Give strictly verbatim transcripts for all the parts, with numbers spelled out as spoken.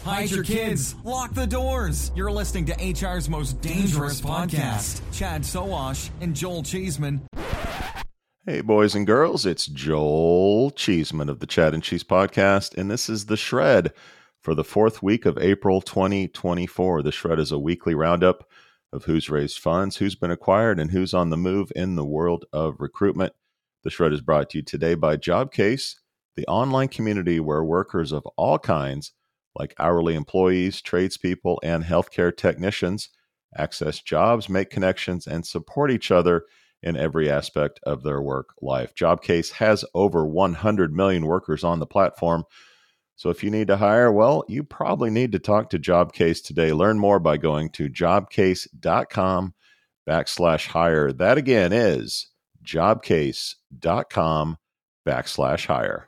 Hide your kids. Lock the doors. You're listening to H R's most dangerous podcast. Chad Sowash and Joel Cheeseman. Hey, boys and girls, it's Joel Cheeseman of the Chad and Cheese Podcast, and this is The Shred for the fourth week of April twenty twenty-four. The Shred is a weekly roundup of who's raised funds, who's been acquired, and who's on the move in the world of recruitment. The Shred is brought to you today by JobCase, the online community where workers of all kinds, like hourly employees, tradespeople, and healthcare technicians, access jobs, make connections, and support each other in every aspect of their work life. JobCase has over one hundred million workers on the platform. So if you need to hire, well, you probably need to talk to JobCase today. Learn more by going to jobcase.com backslash hire. That again is jobcase.com backslash hire.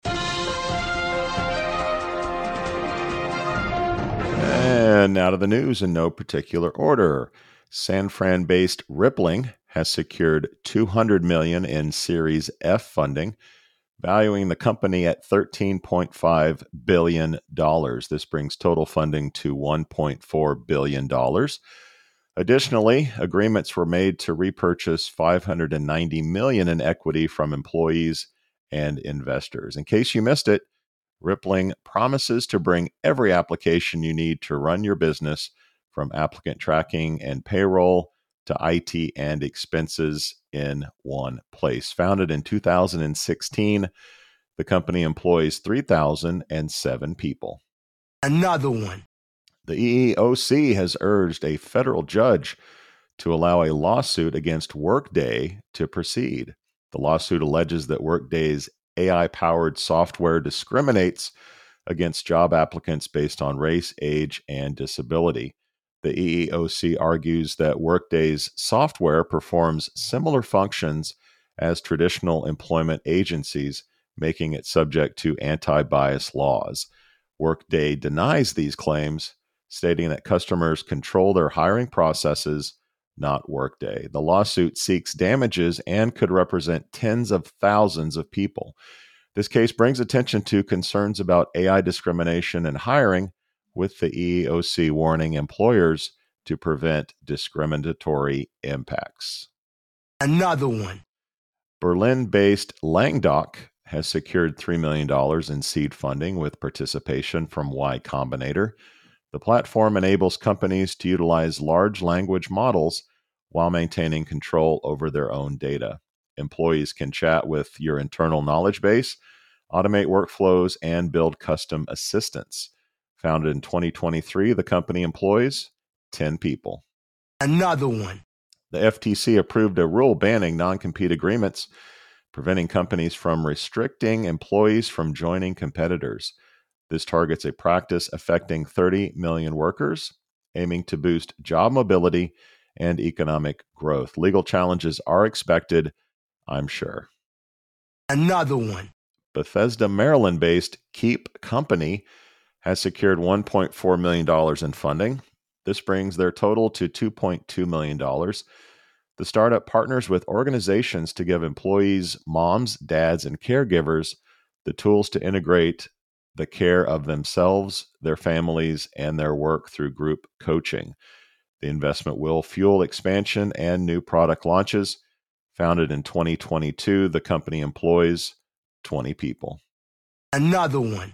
And now to the news in no particular order. San Fran-based Rippling has secured two hundred million dollars in Series F funding, valuing the company at thirteen point five billion dollars. This brings total funding to one point four billion dollars. Additionally, agreements were made to repurchase five hundred ninety million dollars in equity from employees and investors. In case you missed it, Rippling promises to bring every application you need to run your business, from applicant tracking and payroll to I T and expenses, in one place. Founded in two thousand sixteen, the company employs three thousand seven people. Another one. The E E O C has urged a federal judge to allow a lawsuit against Workday to proceed. The lawsuit alleges that Workday's A I-powered software discriminates against job applicants based on race, age, and disability. The E E O C argues that Workday's software performs similar functions as traditional employment agencies, making it subject to anti-bias laws. Workday denies these claims, stating that customers control their hiring processes, not Workday. The lawsuit seeks damages and could represent tens of thousands of people. This case brings attention to concerns about A I discrimination in hiring, with the E E O C warning employers to prevent discriminatory impacts. Another one. Berlin-based Langdoc has secured three million dollars in seed funding with participation from Y Combinator. The platform enables companies to utilize large language models while maintaining control over their own data. Employees can chat with your internal knowledge base, automate workflows, and build custom assistants. Founded in twenty twenty-three, the company employs ten people. Another one. The F T C approved a rule banning non-compete agreements, preventing companies from restricting employees from joining competitors. This targets a practice affecting thirty million workers, aiming to boost job mobility and economic growth. Legal challenges are expected, I'm sure. Another one. Bethesda, Maryland-based Keep Company has secured one point four million dollars in funding. This brings their total to two point two million dollars. The startup partners with organizations to give employees, moms, dads, and caregivers the tools to integrate the care of themselves, their families, and their work through group coaching. The investment will fuel expansion and new product launches. Founded in twenty twenty-two, the company employs twenty people. Another one.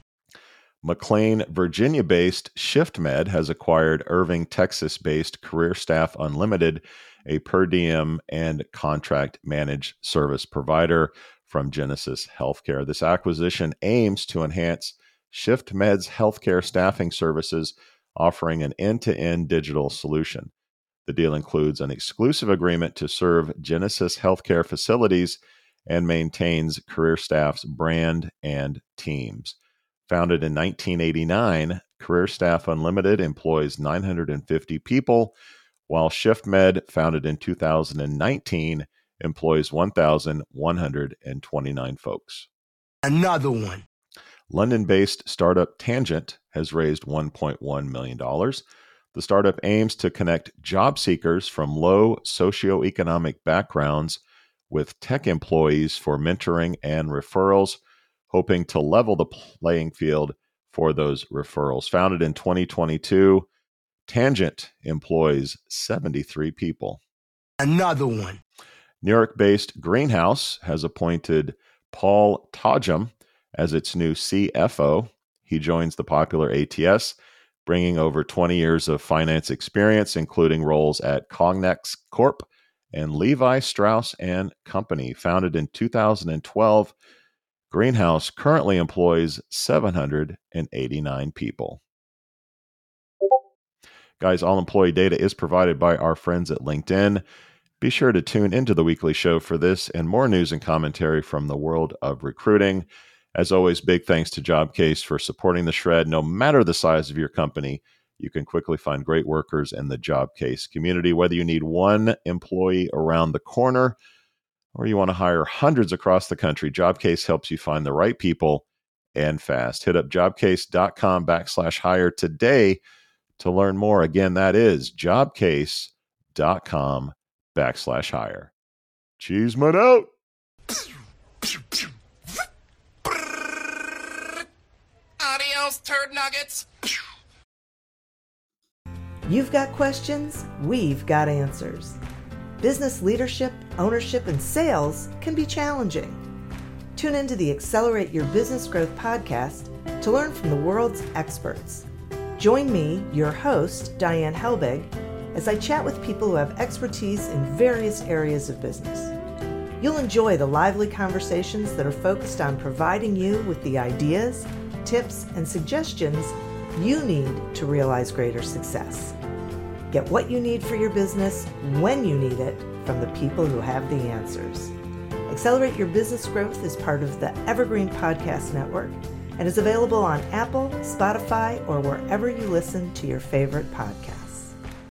McLean, Virginia-based ShiftMed has acquired Irving, Texas-based Career Staff Unlimited, a per diem and contract managed service provider from Genesis Healthcare. This acquisition aims to enhance ShiftMed's healthcare staffing services, offering an end-to-end digital solution. The deal includes an exclusive agreement to serve Genesis Healthcare facilities and maintains Career Staff's brand and teams. Founded in nineteen eighty-nine, Career Staff Unlimited employs nine hundred fifty people, while ShiftMed, founded in two thousand nineteen, employs one thousand one hundred twenty-nine folks. Another one. London-based startup Tangent has raised one point one million dollars. The startup aims to connect job seekers from low socioeconomic backgrounds with tech employees for mentoring and referrals, hoping to level the playing field for those referrals. Founded in twenty twenty-two, Tangent employs seventy-three people. Another one. New York-based Greenhouse has appointed Paul Todgham as its new C F O. He joins the popular A T S, bringing over twenty years of finance experience, including roles at Cognex Corp and Levi Strauss and Company. Founded in two thousand twelve, Greenhouse currently employs seven hundred eighty-nine people. Guys, all employee data is provided by our friends at LinkedIn. Be sure to tune into the weekly show for this and more news and commentary from the world of recruiting. As always, big thanks to Jobcase for supporting the Shred. No matter the size of your company, you can quickly find great workers in the Jobcase community. Whether you need one employee around the corner or you want to hire hundreds across the country, Jobcase helps you find the right people and fast. Hit up jobcase.com backslash hire today to learn more. Again, that is jobcase.com backslash hire. Cheeseman out. Adios, turd nuggets. You've got questions, we've got answers. Business leadership, ownership, and sales can be challenging. Tune into the Accelerate Your Business Growth podcast to learn from the world's experts. Join me, your host, Diane Helbig, as I chat with people who have expertise in various areas of business. You'll enjoy the lively conversations that are focused on providing you with the ideas, tips, and suggestions you need to realize greater success. Get what you need for your business when you need it from the people who have the answers. Accelerate Your Business Growth is part of the Evergreen Podcast Network and is available on Apple, Spotify, or wherever you listen to your favorite podcasts.